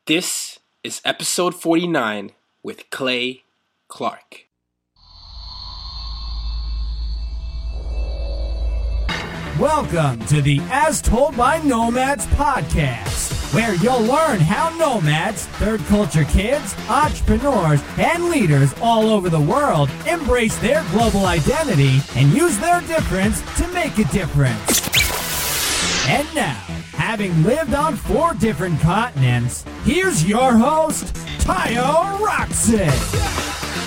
This is episode 49 with Clay Clark. Welcome to the As Told by Nomads podcast, where you'll learn how nomads, third culture kids, entrepreneurs, and leaders all over the world embrace their global identity and use their difference to make a difference. And now, having lived on 4 different continents, here's your host, Tayo Rockson.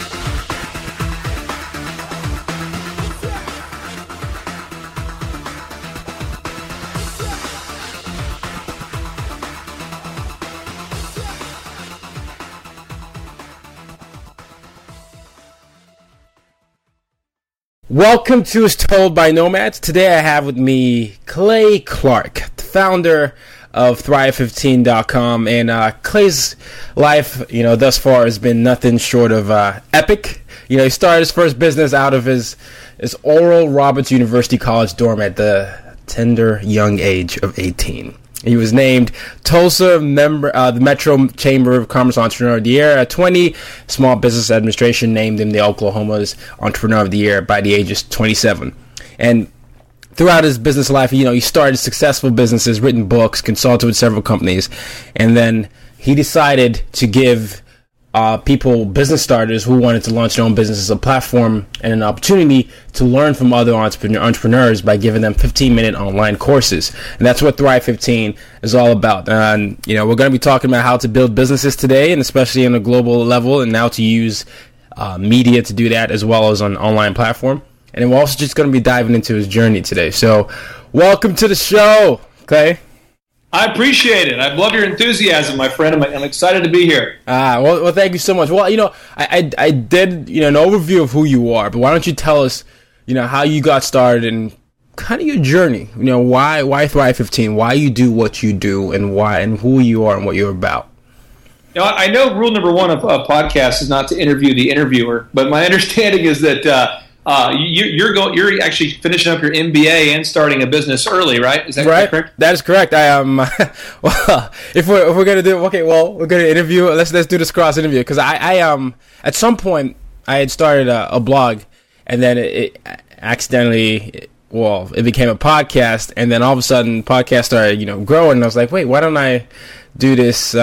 Welcome to As Told by Nomads. Today I have with me Clay Clark, the founder of Thrive15.com, and Clay's life, thus far has been nothing short of epic. He started his first business out of his Oral Roberts University College dorm at the tender young age of 18. He was named Tulsa member, the Metro Chamber of Commerce Entrepreneur of the Year at 20. Small Business Administration named him the Oklahoma's Entrepreneur of the Year by the age of 27. And throughout his business life, he started successful businesses, written books, consulted with several companies, and then he decided to give people, business starters who wanted to launch their own businesses, a platform and an opportunity to learn from other entrepreneurs by giving them 15-minute online courses. And that's what Thrive 15 is all about. And, we're going to be talking about how to build businesses today, and especially on a global level, and how to use media to do that, as well as on an online platform. And we're also just going to be diving into his journey today. So welcome to the show, Clay. I appreciate it. I love your enthusiasm, my friend. I'm excited to be here. Well, thank you so much. Well, I did, an overview of who you are, but why don't you tell us, how you got started and kind of your journey? Why Thrive 15? Why you do what you do, and who you are and what you're about? I know rule number 1 of a podcast is not to interview the interviewer, but my understanding is that you're actually finishing up your MBA and starting a business early, right? Is that right? Correct? That is correct. I am. Well, if we're gonna do we're gonna interview. Let's do this cross interview, because I at some point I had started a blog, and then it accidentally it became a podcast, and then all of a sudden podcast started growing, and I was like, wait, why don't I do this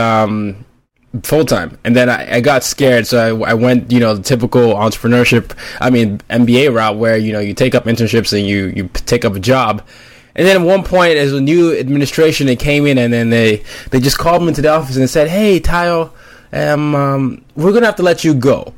full time? And then I got scared, so I went the typical MBA route, where you take up internships and you take up a job. And then at one point, as a new administration, they came in, and then they just called me into the office and said, "Hey, Tayo, we're gonna have to let you go."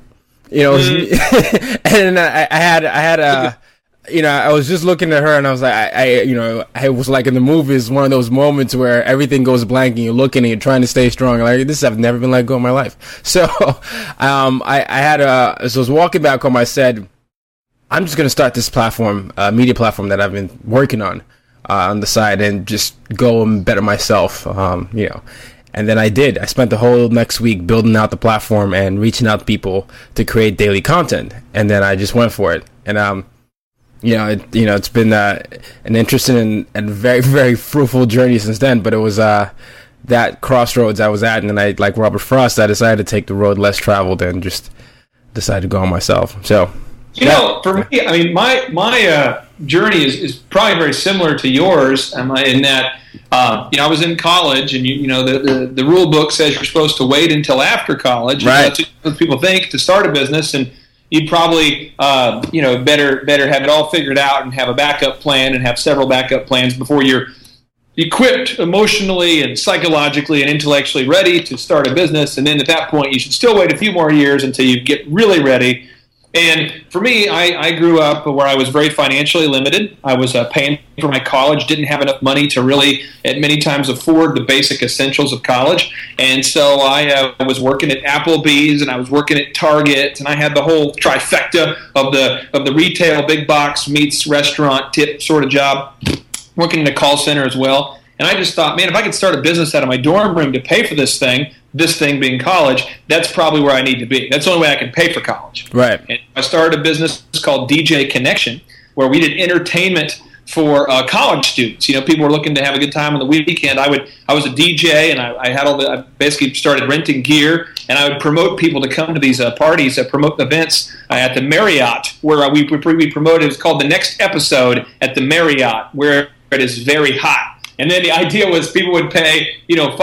And I had a. I was just looking at her, and I was like, I was like in the movies, one of those moments where everything goes blank and you're looking and you're trying to stay strong. Like, this, I've never been let go in my life. So, as I was walking back home, I said, I'm just going to start this platform, media platform that I've been working on the side, and just go and better myself, And then I did. I spent the whole next week building out the platform and reaching out to people to create daily content. And then I just went for it. And, it's been an interesting and very, very fruitful journey since then. But it was that crossroads I was at, and then like Robert Frost, I decided to take the road less traveled and just decided to go on myself. So, for me, my journey is probably very similar to yours, in that I was in college, and the rule book says you're supposed to wait until after college. Right. That's what people think, to start a business, and you'd probably, better have it all figured out and have a backup plan and have several backup plans before you're equipped emotionally and psychologically and intellectually ready to start a business. And then at that point, you should still wait a few more years until you get really ready. And for me, I grew up where I was very financially limited. I was paying for my college, didn't have enough money to really, at many times, afford the basic essentials of college. And so I was working at Applebee's, and I was working at Target, and I had the whole trifecta of the retail big box meets restaurant tip sort of job, working in a call center as well. And I just thought, man, if I could start a business out of my dorm room to pay for this thing being college, that's probably where I need to be. That's the only way I can pay for college. Right. And I started a business called DJ Connection, where we did entertainment for college students. People were looking to have a good time on the weekend. I was a DJ, and I basically started renting gear, and I would promote people to come to these parties, promote events at the Marriott, where we promoted. It was called The Next Episode at the Marriott, where it is very hot. And then the idea was people would pay,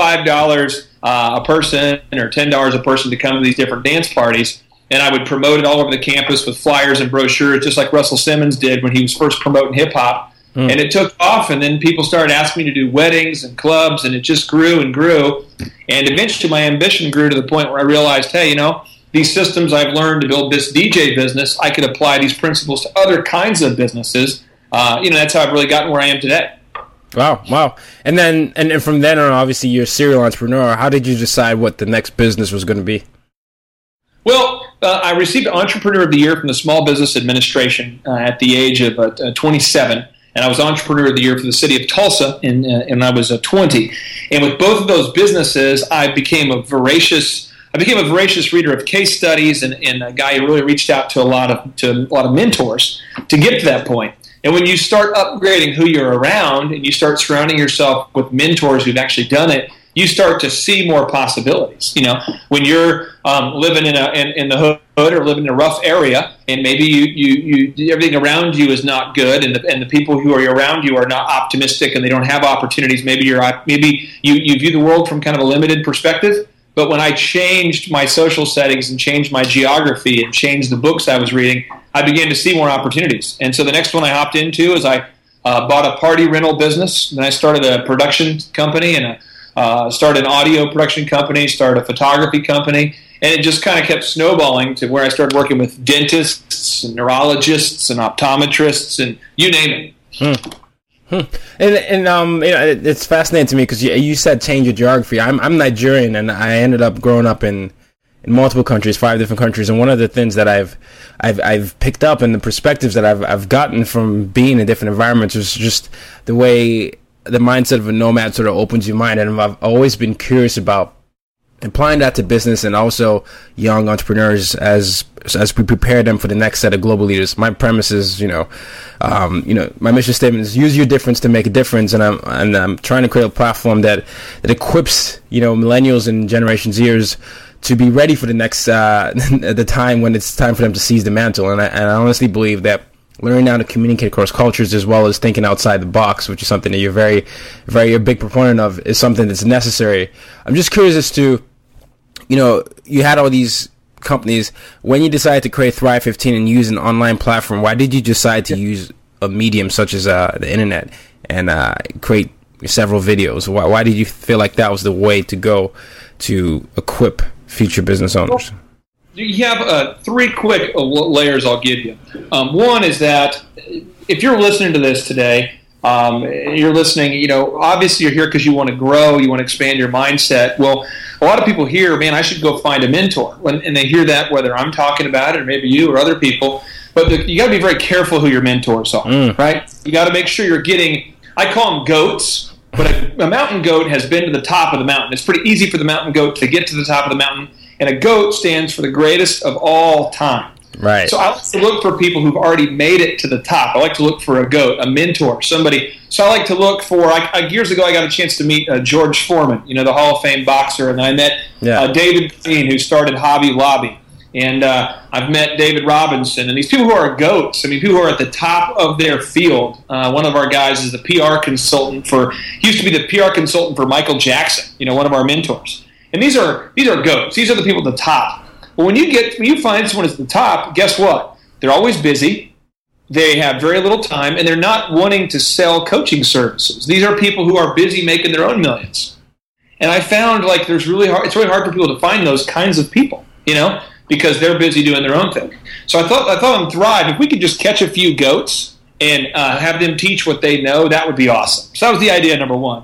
$5 a person or $10 a person to come to these different dance parties. And I would promote it all over the campus with flyers and brochures, just like Russell Simmons did when he was first promoting hip-hop. And it took off, and then people started asking me to do weddings and clubs, and it just grew and grew. And eventually my ambition grew to the point where I realized, hey, these systems I've learned to build this DJ business, I could apply these principles to other kinds of businesses. That's how I've really gotten where I am today. Wow. And then and from then on, obviously, you're a serial entrepreneur. How did you decide what the next business was going to be? Well, I received Entrepreneur of the Year from the Small Business Administration at the age of 27, and I was Entrepreneur of the Year for the city of Tulsa, and I was 20. And with both of those businesses, I became a voracious reader of case studies, and a guy who really reached out to a lot of mentors to get to that point. And when you start upgrading who you're around, and you start surrounding yourself with mentors who've actually done it, you start to see more possibilities. When you're living in the hood or living in a rough area, and maybe you everything around you is not good, and the people who are around you are not optimistic, and they don't have opportunities. Maybe you view the world from kind of a limited perspective. But when I changed my social settings and changed my geography and changed the books I was reading, I began to see more opportunities. And so the next one I hopped into is I bought a party rental business. Then I started a production company, and started an audio production company, started a photography company, and it just kind of kept snowballing to where I started working with dentists and neurologists and optometrists and you name it. And it's fascinating to me because you said change your geography. I'm Nigerian, and I ended up growing up in multiple countries, 5 different countries. And one of the things that I've picked up and the perspectives that I've gotten from being in different environments is just the way the mindset of a nomad sort of opens your mind. And I've always been curious about applying that to business and also young entrepreneurs as we prepare them for the next set of global leaders. My premise is, my mission statement is use your difference to make a difference, and I'm trying to create a platform that equips millennials and Generation Zers to be ready for the next the time when it's time for them to seize the mantle. And I honestly believe that learning how to communicate across cultures as well as thinking outside the box, which is something that you're very, very a big proponent of, is something that's necessary. I'm just curious as to, you had all these companies. When you decided to create Thrive 15 and use an online platform, why did you decide to use a medium such as the internet and create several videos? Why did you feel like that was the way to go to equip future business owners? You have 3 quick layers I'll give you. One is that if you're listening to this today, you're listening, obviously you're here because you want to grow, you want to expand your mindset. Well, a lot of people hear, man, I should go find a mentor. And they hear that, whether I'm talking about it or maybe you or other people. But you got to be very careful who your mentors are, right? You got to make sure you're getting, I call them goats, but a mountain goat has been to the top of the mountain. It's pretty easy for the mountain goat to get to the top of the mountain. And a goat stands for the greatest of all time. Right. So I like to look for people who've already made it to the top. I like to look for a goat, a mentor, somebody. So I like to look for, years ago I got a chance to meet George Foreman, the Hall of Fame boxer. And I met David Green, who started Hobby Lobby. And I've met David Robinson. And these people who are goats, people who are at the top of their field. One of our guys is the PR consultant he used to be the PR consultant for Michael Jackson, one of our mentors. And these are goats. These are the people at the top. But when you find someone at the top, guess what? They're always busy. They have very little time, and they're not wanting to sell coaching services. These are people who are busy making their own millions. And I found it's really hard for people to find those kinds of people, because they're busy doing their own thing. So I thought on Thrive, if we could just catch a few goats and have them teach what they know, that would be awesome. So that was the idea, number 1.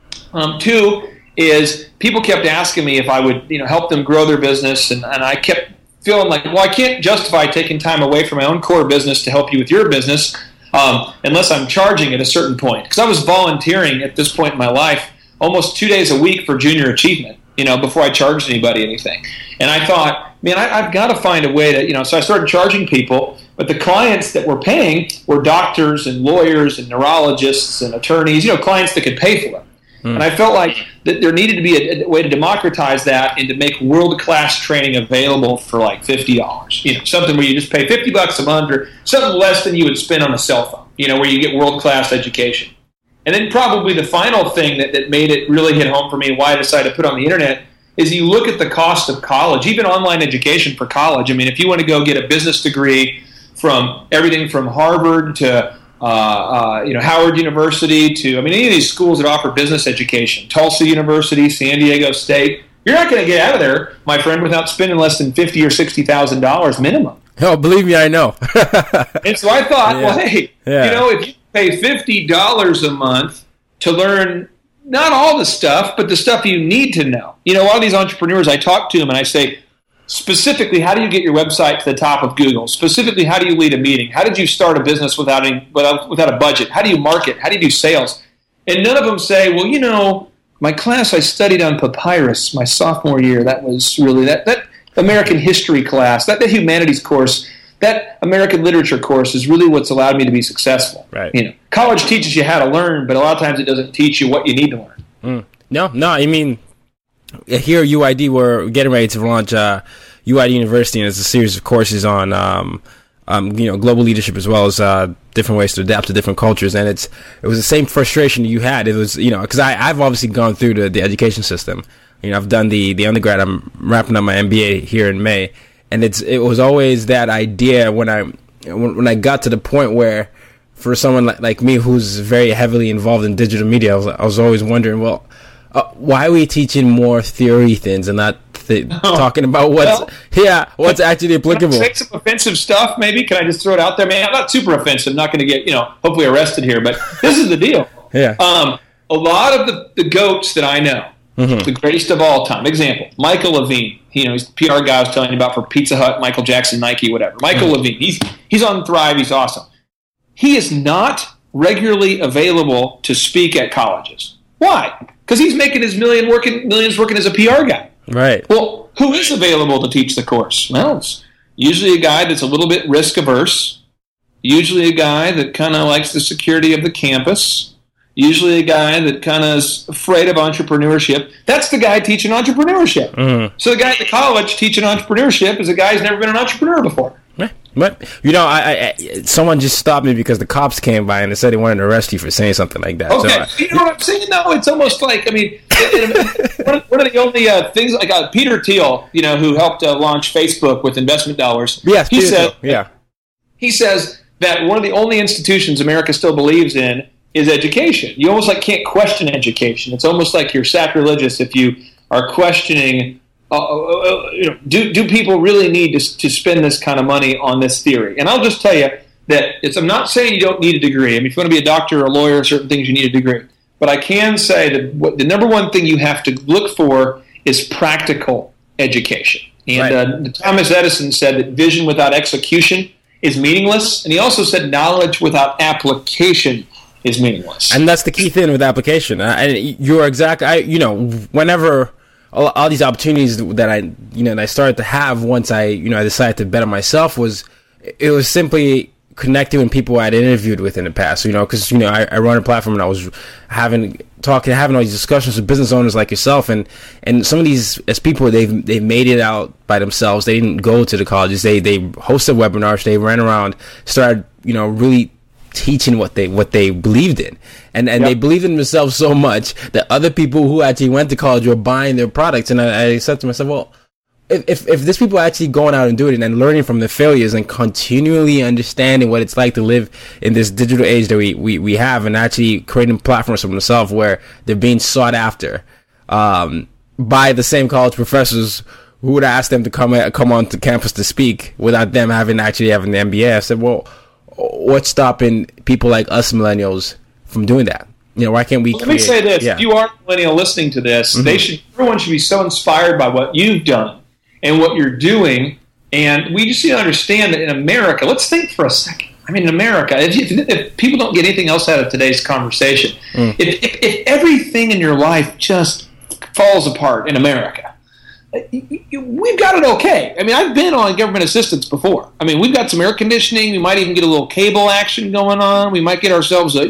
2 is people kept asking me if I would, help them grow their business, and I kept feeling like, well, I can't justify taking time away from my own core business to help you with your business unless I'm charging at a certain point. Because I was volunteering at this point in my life almost 2 days a week for junior achievement. before I charged anybody anything. And I thought, man, I've got to find a way to, so I started charging people, but the clients that were paying were doctors and lawyers and neurologists and attorneys, clients that could pay for them. And I felt like that there needed to be a way to democratize that and to make world-class training available for like $50. Something where you just pay $50 a month or something less than you would spend on a cell phone, where you get world-class education. And then probably the final thing that made it really hit home for me and why I decided to put it on the internet is you look at the cost of college, even online education for college. I mean, if you want to go get a business degree from everything from Harvard to Howard University to, any of these schools that offer business education, Tulsa University, San Diego State, you're not going to get out of there, my friend, without spending less than $50,000 or $60,000 minimum. Oh, believe me, I know. And so I thought, well, hey, if you pay $50 a month to learn not all the stuff, but the stuff you need to know. A lot of these entrepreneurs, I talk to them and I say, specifically, how do you get your website to the top of Google? Specifically, how do you lead a meeting? How did you start a business without a budget? How do you market? How do you do sales? And none of them say, well, my class I studied on papyrus my sophomore year. That was really that American history class, that humanities course, that American literature course is really what's allowed me to be successful. Right. College teaches you how to learn, but a lot of times it doesn't teach you what you need to learn. No, here at UID, we're getting ready to launch UID University, and it's a series of courses on, global leadership as well as different ways to adapt to different cultures. And it was the same frustration you had. It was, because I've obviously gone through the education system. I've done the undergrad. I'm wrapping up my MBA here in May, and it was always that idea when I got to the point where, for someone like me who's very heavily involved in digital media, I was always wondering, well, why are we teaching more theory things and not talking about what's actually applicable? Can I say some offensive stuff, maybe? Can I just throw it out there? Man, I'm not super offensive. I'm not going to get, hopefully arrested here, but this is the deal. Yeah. A lot of the GOATs that I know, the greatest of all time, example, Michael Levine, he's the PR guy I was telling you about for Pizza Hut, Michael Jackson, Nike, whatever. Michael Levine, he's on Thrive, he's awesome. He is not regularly available to speak at colleges. Why? Because he's making his millions working as a PR guy. Right. Well, who is available to teach the course? Well, it's usually a guy that's a little bit risk averse, usually a guy that kind of likes the security of the campus, usually a guy that kind of is afraid of entrepreneurship. That's the guy teaching entrepreneurship. Mm-hmm. So the guy at the college teaching entrepreneurship is a guy who's never been an entrepreneur before. But I someone just stopped me because the cops came by and they said they wanted to arrest you for saying something like that. Okay, so, you know what I'm saying? No, it's almost like, one of the only things, like Peter Thiel, who helped launch Facebook with investment dollars. Yes, he says that one of the only institutions America still believes in is education. You almost can't question education. It's almost like you're sacrilegious if you are questioning. Do people really need to spend this kind of money on this theory? And I'll just tell you that I'm not saying you don't need a degree. If you want to be a doctor or a lawyer, certain things you need a degree. But I can say that the number one thing you have to look for is practical education. And Thomas Edison said that vision without execution is meaningless. And he also said knowledge without application is meaningless. And that's the key thing with application. You're exactly, whenever all these opportunities that I started to have once I decided to bet on myself was simply connecting with people I'd interviewed with in the past, because I run a platform and I was having all these discussions with business owners like yourself, and some of these as people they've made it out by themselves. They didn't go to the colleges. They hosted webinars. They ran around, started really teaching what they believed in, and they believed in themselves so much that other people who actually went to college were buying their products. And I said to myself, well, if these people are actually going out and doing it and learning from the failures and continually understanding what it's like to live in this digital age that we have, and actually creating platforms for themselves where they're being sought after by the same college professors who would ask them to come onto campus to speak without them having the MBA. I said, well, what's stopping people like us millennials from doing that? Why can't we? Let me say this: if you are a millennial listening to this, everyone should be so inspired by what you've done and what you're doing. And we just need to understand that in America, let's think for a second. In America, if people don't get anything else out of today's conversation, if everything in your life just falls apart in America. We've got it okay. I mean, I've been on government assistance before. I mean, we've got some air conditioning. We might even get a little cable action going on. We might get ourselves a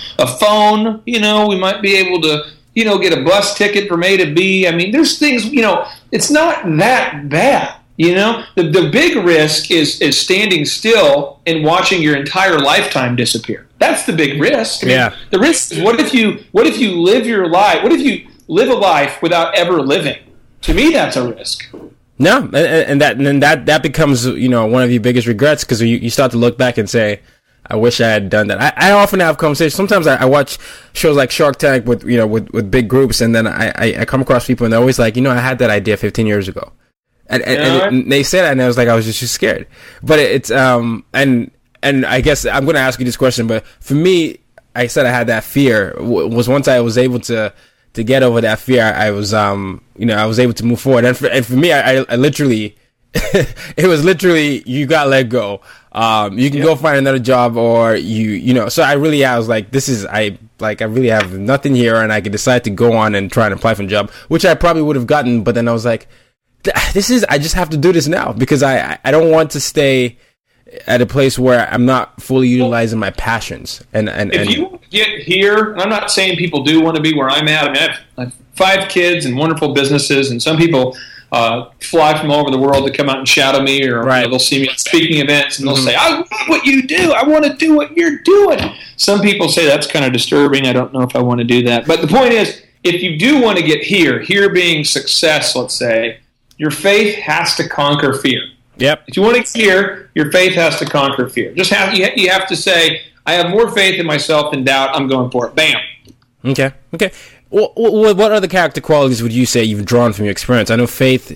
phone. We might be able to, get a bus ticket from A to B. I mean, there's things, it's not that bad. The big risk is standing still and watching your entire lifetime disappear. That's the big risk. I mean, the risk is what if you live your life? What if you live a life without ever living? To me, that's a risk. No, and that becomes one of your biggest regrets, because you start to look back and say, I wish I had done that. I often have conversations. Sometimes I watch shows like Shark Tank with big groups, and then I come across people and they're always like, I had that idea 15 years ago. And they say that, and I was like, I was just scared. But it's and I guess I'm going to ask you this question, but for me, I said I had that fear. Was once I was able to get over that fear, I was I was able to move forward. And for me, I literally, it was literally, you got let go. You can go find another job, or so I was like, I really have nothing here, and I could decide to go on and try and apply for a job, which I probably would have gotten, but then I was like, I just have to do this now, because I don't want to stay at a place where I'm not fully utilizing my passions. And if you get here, I'm not saying people do want to be where I'm at. I mean, I have 5 kids and wonderful businesses, and some people fly from all over the world to come out and shadow me, or they'll see me at speaking events, and they'll say, I want what you do. I want to do what you're doing. Some people say that's kind of disturbing. I don't know if I want to do that. But the point is, if you do want to get here being success, let's say, your faith has to conquer fear. Yep. If you want to get here, your faith has to conquer fear. You have to say, I have more faith in myself than doubt. I'm going for it. Bam. Okay. What other character qualities would you say you've drawn from your experience? I know faith,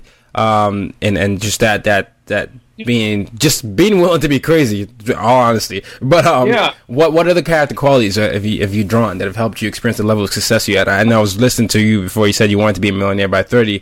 and just that being willing to be crazy, all honesty. But what other character qualities have you drawn that have helped you experience the level of success you had? I know I was listening to you before. You said you wanted to be a millionaire by 30.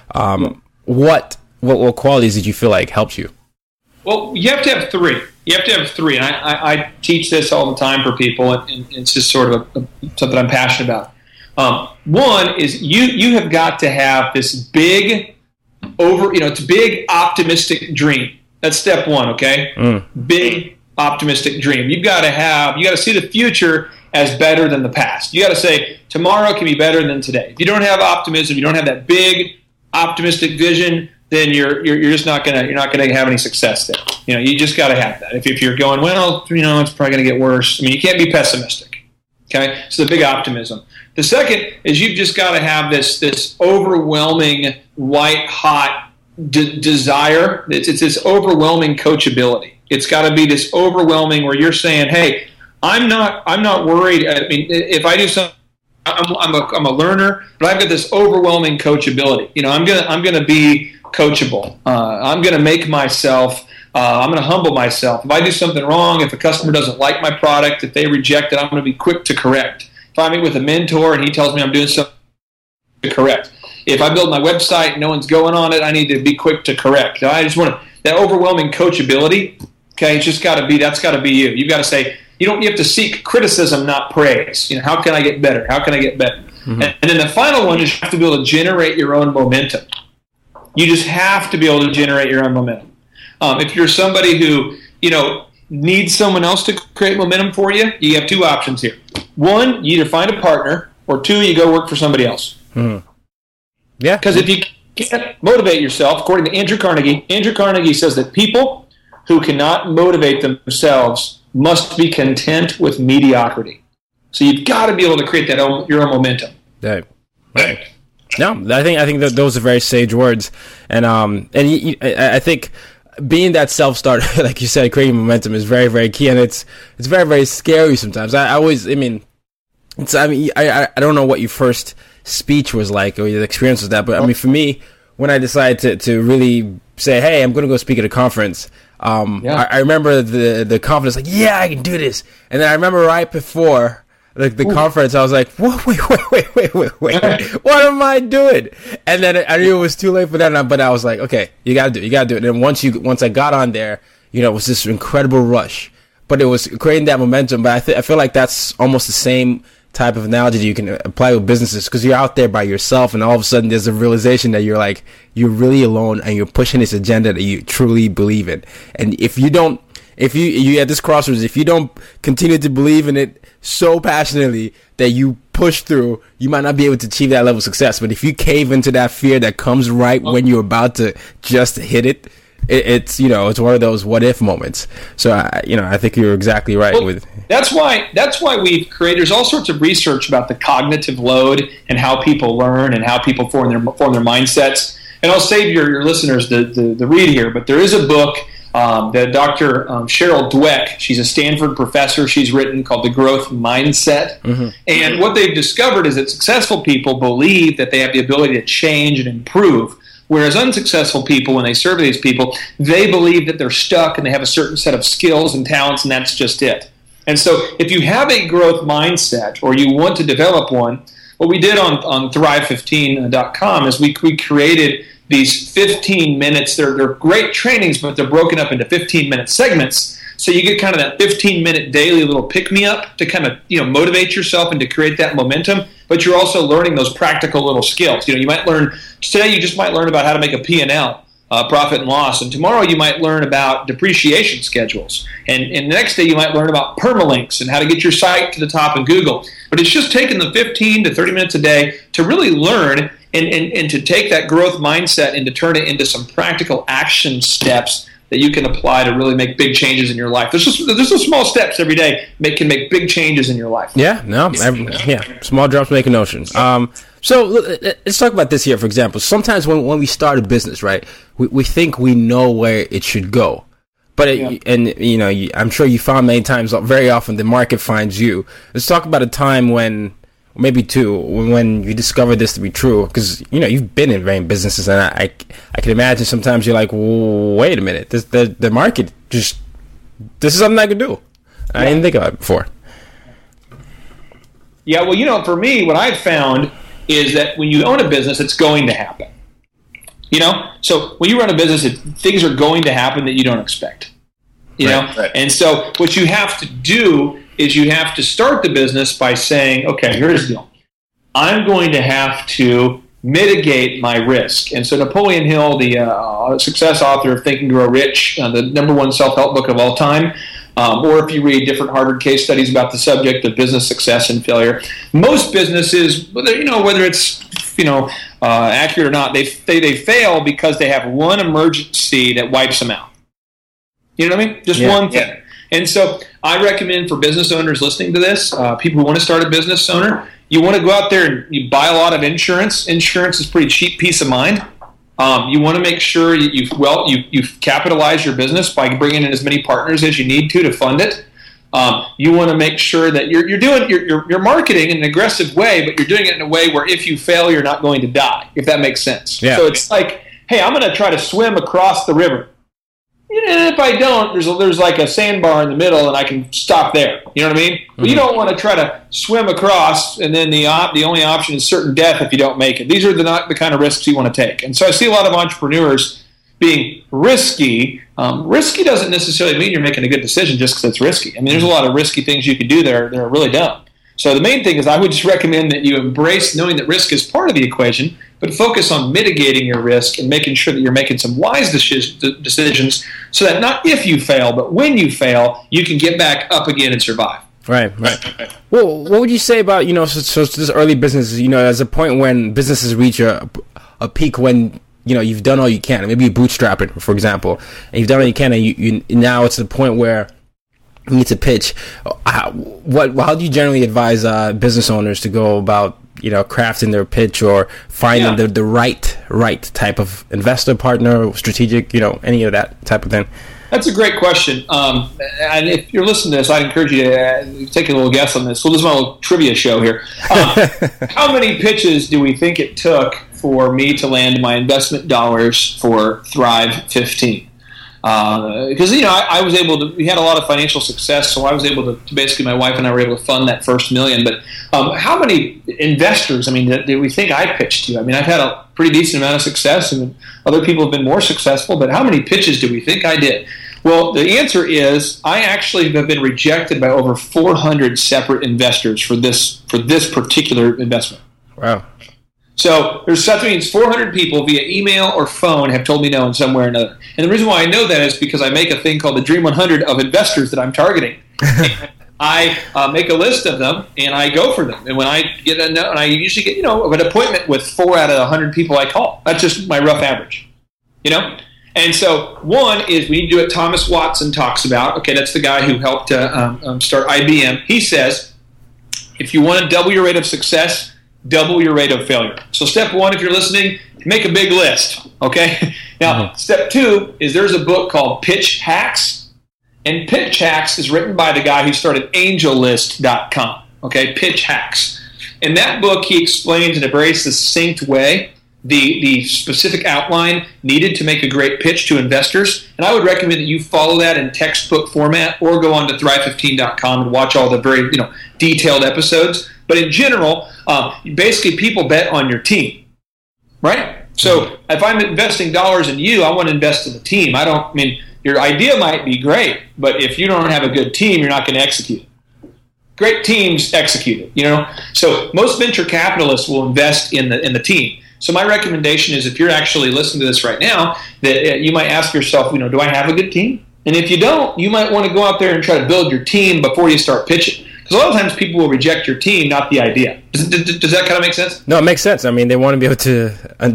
What qualities did you feel like helped you? Well, you have to have 3. You have to have 3, and I teach this all the time for people, and it's just sort of something I'm passionate about. One is you have got to have this big it's a big optimistic dream. That's step 1, okay? Big optimistic dream. You got to see the future as better than the past. You got to say tomorrow can be better than today. If you don't have optimism, you don't have that big optimistic vision, then you're just not gonna have any success there. You just got to have that. If you're going, well, it's probably going to get worse. I mean, you can't be pessimistic. Okay, so the big optimism. The second is you've just got to have this overwhelming white hot desire. It's this overwhelming coachability. It's got to be this overwhelming where you're saying, hey, I'm not worried. I mean, if I do something, I'm a learner, but I've got this overwhelming coachability. I'm gonna be coachable. I'm gonna make myself. I'm gonna humble myself. If I do something wrong, if a customer doesn't like my product, if they reject it, I'm gonna be quick to correct. If I meet with a mentor and he tells me I'm doing something, to correct. If I build my website and no one's going on it, I need to be quick to correct. I just want that overwhelming coachability. Okay, it's just got to be. That's got to be you. You've got to say. You have to seek criticism, not praise. How can I get better? How can I get better? Mm-hmm. And then the final one is you have to be able to generate your own momentum. You just have to be able to generate your own momentum. If you're somebody who, needs someone else to create momentum for you, you have 2 options here. 1, you either find a partner, or 2, you go work for somebody else. Mm-hmm. Yeah. Because if you can't motivate yourself, according to Andrew Carnegie says that people who cannot motivate themselves must be content with mediocrity. So you've got to be able to create your own momentum. Right. No, I think that those are very sage words, and I think being that self-starter, like you said, creating momentum is very, very key, and it's very, very scary sometimes. I don't know what your first speech was like or your experience with that, but I mean, for me, when I decided to really say, hey, I'm going to go speak at a conference. I remember the confidence, like, yeah, I can do this. And then I remember right before the conference, I was like, wait, what am I doing? And then I knew it was too late for that, but I was like, okay, you gotta do it. And then once I got on there, it was this incredible rush, but it was creating that momentum. But I feel like that's almost the same type of analogy that you can apply with businesses, because you're out there by yourself, and all of a sudden there's a realization that you're really alone, and you're pushing this agenda that you truly believe in. And if you at this crossroads, if you don't continue to believe in it so passionately that you push through, you might not be able to achieve that level of success. But if you cave into that fear that comes right when you're about to just hit it, it's one of those what if moments. So I think you're exactly right. Well, that's why we've created. There's all sorts of research about the cognitive load and how people learn and how people form their mindsets. And I'll save your listeners the read here, but there is a book that Dr. Cheryl Dweck, she's a Stanford professor, she's written, called The Growth Mindset. Mm-hmm. And what they've discovered is that successful people believe that they have the ability to change and improve, whereas unsuccessful people, when they survey these people, they believe that they're stuck and they have a certain set of skills and talents, and that's just it. And so if you have a growth mindset, or you want to develop one, what we did on Thrive15.com is we created these 15 minutes. They're great trainings, but they're broken up into 15-minute segments. So you get kind of that 15-minute daily little pick-me-up to kind of motivate yourself and to create that momentum. But you're also learning those practical little skills. You might learn today. You just might learn about how to make a P&L, profit and loss, and tomorrow you might learn about depreciation schedules, and the next day you might learn about permalinks and how to get your site to the top in Google. But it's just taking the 15 to 30 minutes a day to really learn and to take that growth mindset and to turn it into some practical action steps that you can apply to really make big changes in your life. There's just small steps every day can make big changes in your life. Small drops make an ocean. So let's talk about this here, for example. Sometimes when we start a business, right, we think we know where it should go. But I'm sure you found many times, very often the market finds you. Let's talk about a time when, or maybe two, when you discovered this to be true, because you've been in varying businesses, and I can imagine sometimes you're like, wait a minute, the market this is something I could do. I didn't think about it before. Yeah, well, for me, what I've found is that when you own a business, it's going to happen. So when you run a business, things are going to happen that you don't expect. Right. And so what you have to do is you have to start the business by saying, okay, here's the deal. I'm going to have to mitigate my risk. And so Napoleon Hill, the success author of Think and Grow Rich, the #1 self-help book of all time, or if you read different Harvard case studies about the subject of business success and failure, most businesses, whether it's accurate or not, they fail because they have one emergency that wipes them out. You know what I mean? Just one thing. Yeah. And so I recommend for business owners listening to this, people who want to start a business owner, you want to go out there and you buy a lot of insurance. Insurance is pretty cheap peace of mind. You want to make sure you've capitalized your business by bringing in as many partners as you need to fund it. You want to make sure that you're marketing in an aggressive way, but you're doing it in a way where if you fail, you're not going to die, if that makes sense. Yeah. So it's like, hey, I'm going to try to swim across the river. And if I don't, there's like a sandbar in the middle, and I can stop there. You know what I mean? Mm-hmm. But you don't want to try to swim across, and then the only option is certain death if you don't make it. These are not the kind of risks you want to take. And so I see a lot of entrepreneurs being risky. Risky doesn't necessarily mean you're making a good decision just because it's risky. I mean, there's a lot of risky things you could do that are really dumb. So the main thing is I would just recommend that you embrace knowing that risk is part of the equation, but focus on mitigating your risk and making sure that you're making some wise decisions so that not if you fail, but when you fail, you can get back up again and survive. Right. Well, what would you say about, so this early business, as a point when businesses reach a peak when, you've done all you can. Maybe you're bootstrapping, for example, and you've done all you can, and you now it's the point where you need to pitch. How do you generally advise business owners to go about, crafting their pitch or finding the right type of investor, partner, strategic, any of that type of thing? That's a great question. And if you're listening to this, I'd encourage you to take a little guess on this. So this is my little trivia show here. How many pitches do we think it took for me to land my investment dollars for Thrive 15? Because, I was able to, we had a lot of financial success, so I was able to basically, my wife and I were able to fund that first $1 million. But how many investors, do we think I pitched to? I've had a pretty decent amount of success, and other people have been more successful, but how many pitches do we think I did? Well, the answer is I actually have been rejected by over 400 separate investors for this particular investment. Wow. So there's that means 400 people via email or phone have told me no in some way or another. And the reason why I know that is because I make a thing called the Dream 100 of investors that I'm targeting. I make a list of them and I go for them. And when I get a no, and I usually get an appointment with 4 out of 100 people I call. That's just my rough average. And so one is we need to do what Thomas Watson talks about. Okay, that's the guy who helped start IBM. He says, if you want to double your rate of success, double your rate of failure. So step one, if you're listening, make a big list. Okay. Now, step two is there's a book called Pitch Hacks, and Pitch Hacks is written by the guy who started AngelList.com. Okay, Pitch Hacks. In that book, he explains in a very succinct way the specific outline needed to make a great pitch to investors. And I would recommend that you follow that in textbook format or go on to Thrive15.com and watch all the very detailed episodes. But in general, basically people bet on your team, right? So if I'm investing dollars in you, I want to invest in the team. Your idea might be great, but if you don't have a good team, you're not going to execute it. Great teams execute it, So most venture capitalists will invest in the team. So my recommendation is if you're actually listening to this right now, that you might ask yourself, do I have a good team? And if you don't, you might want to go out there and try to build your team before you start pitching. Because a lot of times people will reject your team, not the idea. Does that kind of make sense? No, it makes sense. I mean, they want to be able to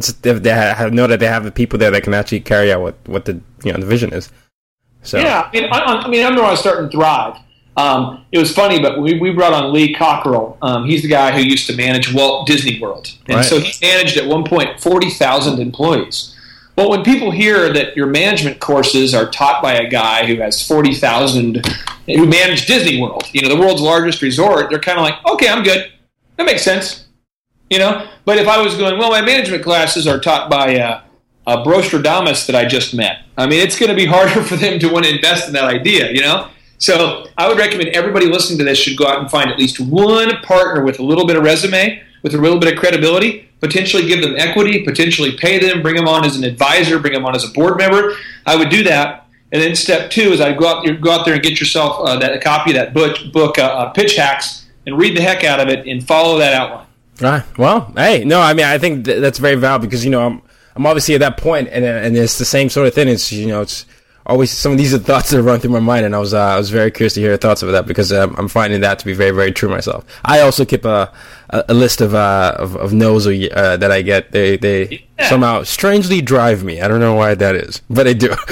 know that they have the people there that can actually carry out what the the vision is. So yeah, I remember when I was starting Thrive. It was funny, but we brought on Lee Cockerell. He's the guy who used to manage Walt Disney World, and so he managed at one point 40,000 employees. Well, when people hear that your management courses are taught by a guy who has 40,000, who managed Disney World, the world's largest resort, they're kind of like, okay, I'm good. That makes sense, But if I was going, well, my management classes are taught by Brostradamus that I just met. It's going to be harder for them to want to invest in that idea, So I would recommend everybody listening to this should go out and find at least one partner with a little bit of resume, with a little bit of credibility, potentially give them equity, potentially pay them, bring them on as an advisor, bring them on as a board member. I would do that. And then step two is I'd go out there and get yourself a copy of that book, Pitch Hacks, and read the heck out of it and follow that outline. Right. Well, hey, no, I think that's very valid because, I'm obviously at that point and it's the same sort of thing. It's, it's always some of these are thoughts that run through my mind, and I was very curious to hear your thoughts about that because I'm finding that to be very, very true myself. I also keep a list of no's that I get. They somehow strangely drive me. I don't know why that is, but I do.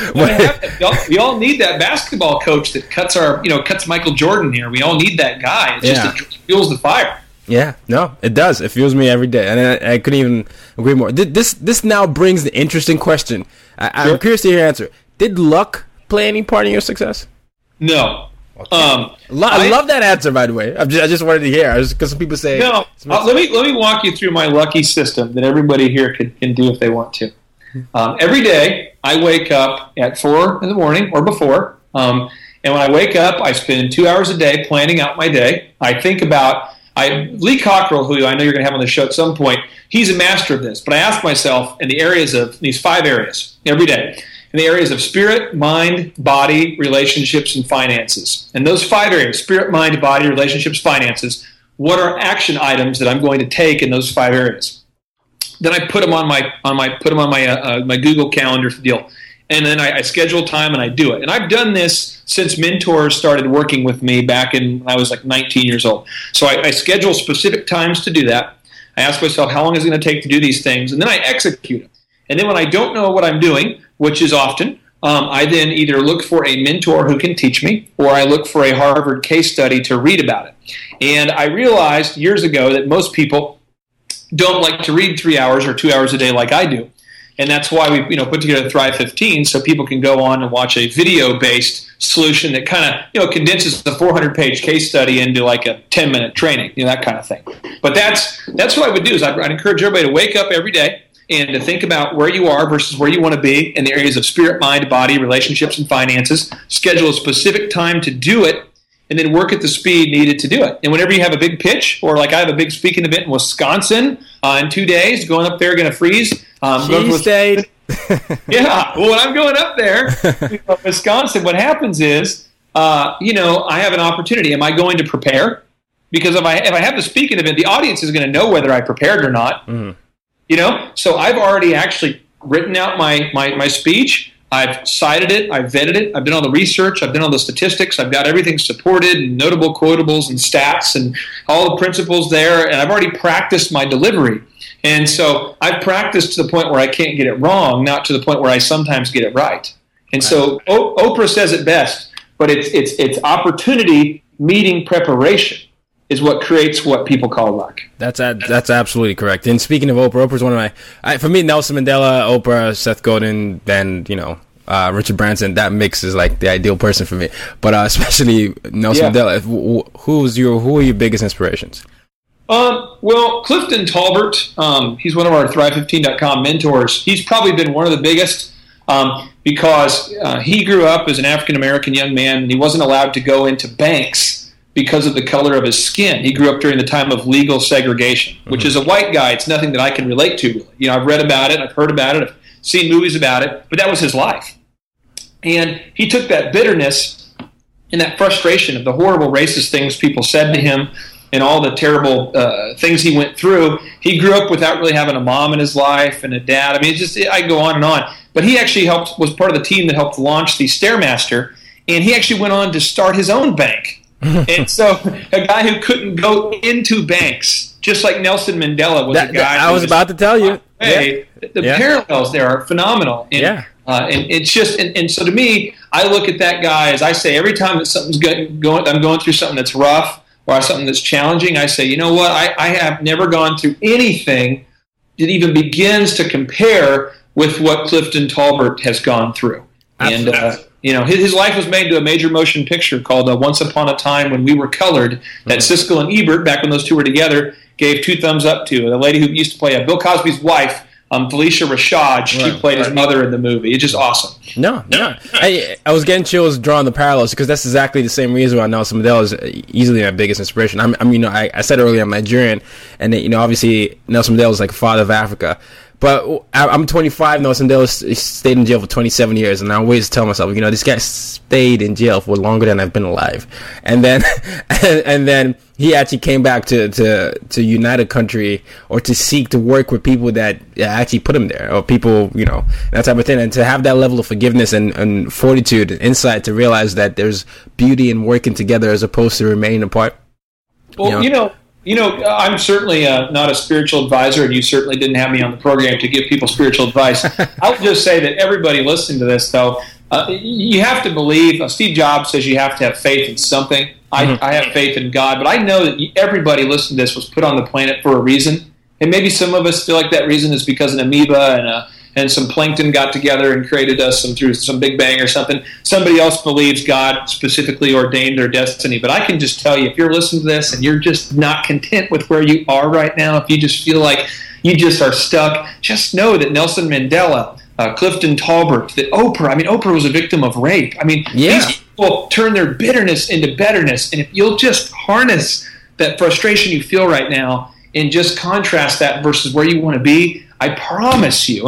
We all need that basketball coach that cuts Michael Jordan here. We all need that guy. It's just it fuels the fire. Yeah, no, it does. It fuels me every day, and I couldn't even agree more. This now brings the interesting question. I'm curious to hear your answer. Did luck play any part in your success? No. Okay. I love that answer, by the way. I just wanted to hear because some people say no. Let me walk you through my lucky system that everybody here can do if they want to. Every day I wake up at 4 in the morning or before, and when I wake up, I spend 2 hours a day planning out my day. I think about Lee Cockerell, who I know you're going to have on the show at some point. He's a master of this, but I ask myself in the areas of these 5 areas every day. In the areas of spirit, mind, body, relationships, and finances. And those 5 areas, spirit, mind, body, relationships, finances, what are action items that I'm going to take in those 5 areas? Then I put them on my Google Calendar deal. And then I schedule time and I do it. And I've done this since mentors started working with me back when I was like 19 years old. So I schedule specific times to do that. I ask myself, how long is it going to take to do these things? And then I execute it. And then when I don't know what I'm doing, which is often, I then either look for a mentor who can teach me, or I look for a Harvard case study to read about it. And I realized years ago that most people don't like to read 3 hours or 2 hours a day like I do. And that's why we put together Thrive 15 so people can go on and watch a video-based solution that kind of condenses the 400-page case study into like a 10-minute training, that kind of thing. But that's what I would do is I'd encourage everybody to wake up every day and to think about where you are versus where you want to be in the areas of spirit, mind, body, relationships, and finances. Schedule a specific time to do it, and then work at the speed needed to do it. And whenever you have a big pitch, or like I have a big speaking event in Wisconsin in 2 days, going up there, going to freeze. Cheese State. Yeah. Well, when I'm going up there, Wisconsin, what happens is, I have an opportunity. Am I going to prepare? Because if I have to speak an event, the audience is going to know whether I prepared or not. Mm-hmm. So I've already actually written out my speech. I've cited it. I've vetted it. I've done all the research. I've done all the statistics. I've got everything supported, and notable quotables and stats and all the principles there. And I've already practiced my delivery. And so I've practiced to the point where I can't get it wrong, not to the point where I sometimes get it right. And so Oprah says it best, but it's opportunity meeting preparation is what creates what people call luck. That's absolutely correct. And speaking of Oprah's one of for me, Nelson Mandela, Oprah, Seth Godin, then, Richard Branson, that mix is like the ideal person for me. But especially Nelson Mandela, who are your biggest inspirations? Well, Clifton Talbert, he's one of our Thrive15.com mentors. He's probably been one of the biggest because he grew up as an African-American young man, and he wasn't allowed to go into banks because of the color of his skin. He grew up during the time of legal segregation, which is a white guy. It's nothing that I can relate to, really. I've read about it, I've heard about it, I've seen movies about it, but that was his life. And he took that bitterness and that frustration of the horrible racist things people said to him and all the terrible things he went through. He grew up without really having a mom in his life and a dad. I mean, I go on and on. But he actually was part of the team that helped launch the Stairmaster, and he actually went on to start his own bank. And so a guy who couldn't go into banks, just like Nelson Mandela was a guy. I was about to tell you. The parallels there are phenomenal. And, and it's just, and so to me, I look at that guy as I say, every time that something's I'm going through something that's rough or something that's challenging, I say, you know what? I have never gone through anything that even begins to compare with what Clifton Talbert has gone through. Absolutely. And, his life was made into a major motion picture called Once Upon a Time When We Were Colored, that Siskel and Ebert, back when those two were together, gave 2 thumbs up to. The lady who used to play Bill Cosby's wife, Felicia Rashad, she played his mother in the movie. It's just awesome. No. I was getting chills drawing the parallels because that's exactly the same reason why Nelson Mandela is easily my biggest inspiration. I said earlier I'm Nigerian, and obviously Nelson Mandela is like a father of Africa. But I'm 25. Nelson Mandela stayed in jail for 27 years, and I always tell myself, this guy stayed in jail for longer than I've been alive. And then, and then he actually came back to unite a country or to seek to work with people that actually put him there, or people, that type of thing. And to have that level of forgiveness and fortitude and insight to realize that there's beauty in working together as opposed to remaining apart. Well, I'm certainly not a spiritual advisor, and you certainly didn't have me on the program to give people spiritual advice. I would just say that everybody listening to this, though, you have to believe. Steve Jobs says you have to have faith in something. I have faith in God, but I know that everybody listening to this was put on the planet for a reason, and maybe some of us feel like that reason is because an amoeba and some plankton got together and created us through some Big Bang or something. Somebody else believes God specifically ordained their destiny. But I can just tell you, if you're listening to this and you're just not content with where you are right now, if you just feel like you just are stuck, just know that Nelson Mandela, Clifton Talbert, that Oprah was a victim of rape. These people turn their bitterness into betterness. And if you'll just harness that frustration you feel right now and just contrast that versus where you want to be, I promise you,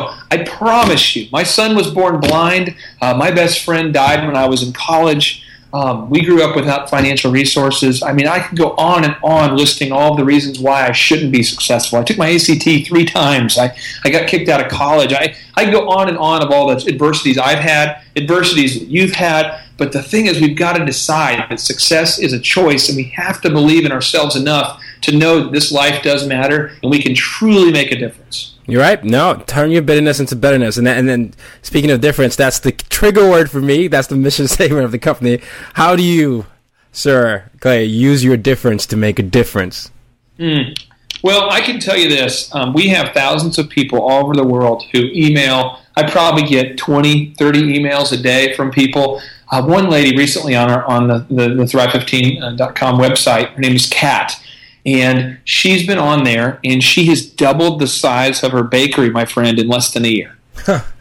my son was born blind. My best friend died when I was in college. We grew up without financial resources. I could go on and on listing all of the reasons why I shouldn't be successful. I took my ACT 3 times. I got kicked out of college. I could go on and on of all the adversities I've had, adversities that you've had. But the thing is, we've got to decide that success is a choice, and we have to believe in ourselves enough to know that this life does matter and we can truly make a difference. You're right. No, turn your bitterness into betterness. And then speaking of difference, that's the trigger word for me. That's the mission statement of the company. How do you, Sir Clay, use your difference to make a difference? Well, I can tell you this. We have thousands of people all over the world who email. I probably get 20, 30 emails a day from people. One lady recently on the Thrive15.com website, her name is Kat. And she's been on there, and she has doubled the size of her bakery, my friend, in less than a year.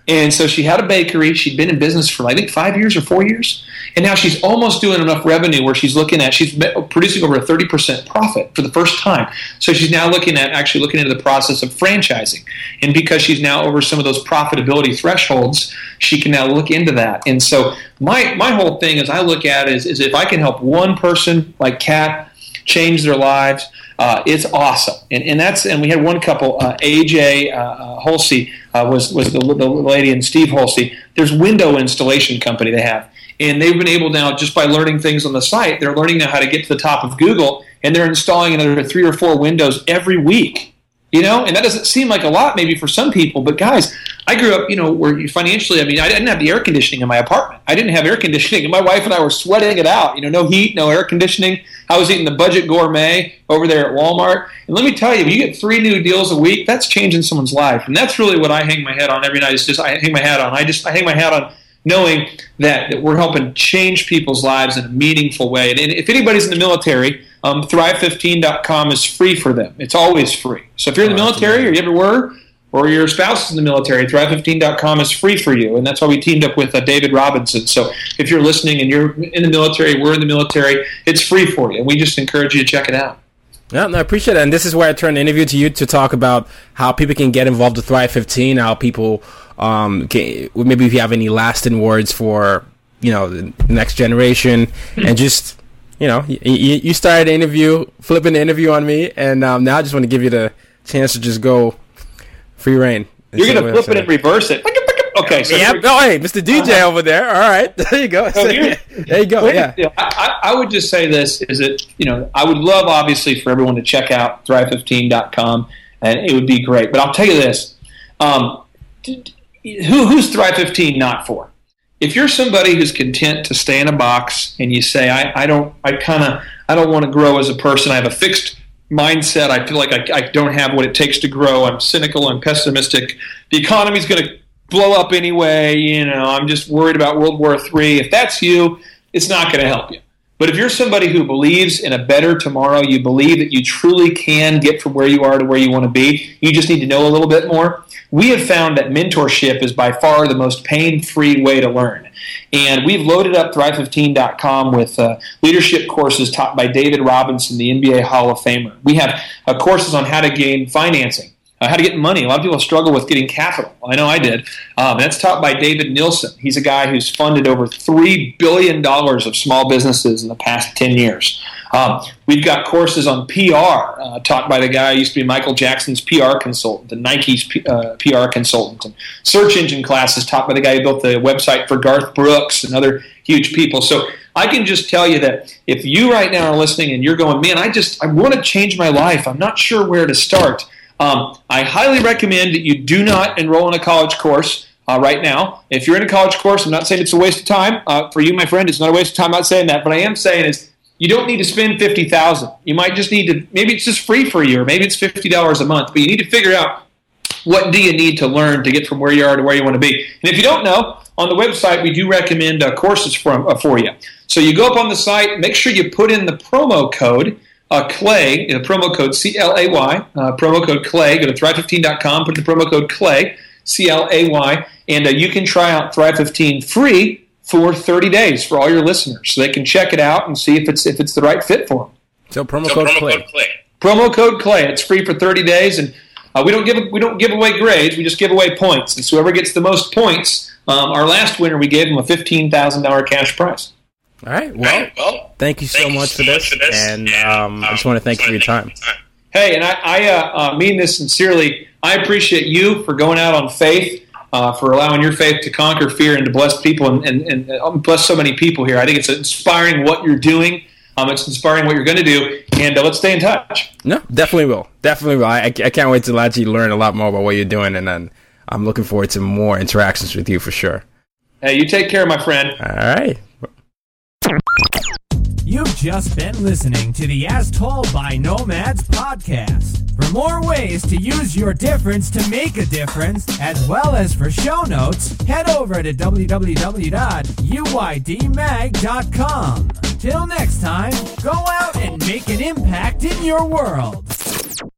And so she had a bakery. She'd been in business for, I think, 5 years or 4 years. And now she's almost doing enough revenue where she's producing over a 30% profit for the first time. So she's now looking into the process of franchising. And because she's now over some of those profitability thresholds, she can now look into that. And so my whole thing is I look at it is if I can help one person like Kat change their lives, it's awesome. And we had one couple, AJ Holsey was the lady, and Steve Holsey. There's window installation company they have. And they've been able now, just by learning things on the site, they're learning now how to get to the top of Google, and they're installing another 3 or 4 windows every week. And that doesn't seem like a lot maybe for some people, but guys, I grew up, where financially, I didn't have the air conditioning in my apartment. I didn't have air conditioning, and my wife and I were sweating it out. No heat, no air conditioning. I was eating the Budget Gourmet over there at Walmart. And let me tell you, if you get 3 new deals a week, that's changing someone's life. And that's really what I hang my head on every night. I hang my hat on knowing that we're helping change people's lives in a meaningful way. And if anybody's in the military, Thrive15.com is free for them. It's always free. So if you're in the military, or you ever were, or your spouse is in the military, Thrive15.com is free for you. And that's why we teamed up with David Robinson. So if you're listening and you're in the military, we're in the military, it's free for you. And we just encourage you to check it out. Yeah, no, I appreciate it. And this is where I turn the interview to you to talk about how people can get involved with Thrive 15, how people maybe if you have any lasting words for, the next generation, and just, you started the interview, flipping the interview on me, and now I just want to give you the chance to just go free reign. You're going to flip it and reverse it. Okay. So hey, Mr. DJ over there. All right. There you go. There you go. Yeah. I would just say this is that, I would love, obviously, for everyone to check out Thrive15.com, and it would be great. But I'll tell you this. Who's Thrive 15 not for? If you're somebody who's content to stay in a box and you say, I don't want to grow as a person, I have a fixed mindset, I feel like I don't have what it takes to grow, I'm cynical, I'm pessimistic, the economy's going to blow up anyway, I'm just worried about World War III. If that's you, it's not going to help you. But if you're somebody who believes in a better tomorrow, you believe that you truly can get from where you are to where you want to be, you just need to know a little bit more. We have found that mentorship is by far the most pain-free way to learn. And we've loaded up Thrive15.com with leadership courses taught by David Robinson, the NBA Hall of Famer. We have courses on how to gain financing, how to get money. A lot of people struggle with getting capital. I know I did. That's taught by David Nilsson. He's a guy who's funded over $3 billion of small businesses in the past 10 years. We've got courses on PR taught by the guy who used to be Michael Jackson's PR consultant and Nike's PR consultant. And search engine classes taught by the guy who built the website for Garth Brooks and other huge people. So I can just tell you that if you right now are listening and you're going, man, I want to change my life, I'm not sure where to start, I highly recommend that you do not enroll in a college course right now. If you're in a college course, I'm not saying it's a waste of time. For you, my friend, it's not a waste of time. I'm not saying that. But I am saying is you don't need to spend $50,000. You might just need to, maybe it's just free for you, or maybe it's $50 a month. But you need to figure out what do you need to learn to get from where you are to where you want to be. And if you don't know, on the website, we do recommend courses for you. So you go up on the site, make sure you put in the promo code CLAY, promo code CLAY, promo code CLAY. Go to Thrive15.com, put the promo code CLAY, CLAY, and you can try out Thrive 15 free for 30 days for all your listeners, so they can check it out and see if it's the right fit for them. So promo code CLAY. Promo code CLAY. It's free for 30 days, and we don't give away grades. We just give away points, and so whoever gets the most points, our last winner, we gave him a $15,000 cash prize. All right. Well, thank you so much for this, and I just want to thank you for your time. Hey, and I mean this sincerely. I appreciate you for going out on faith, for allowing your faith to conquer fear and to bless people and bless so many people here. I think it's inspiring what you're doing. It's inspiring what you're going to do, and let's stay in touch. No, definitely will. I can't wait to actually learn a lot more about what you're doing, and then I'm looking forward to more interactions with you for sure. Hey, you take care, my friend. All right. You've just been listening to the As Told by Nomads podcast. For more ways to use your difference to make a difference, as well as for show notes, head over to www.uydmag.com. Till next time, go out and make an impact in your world.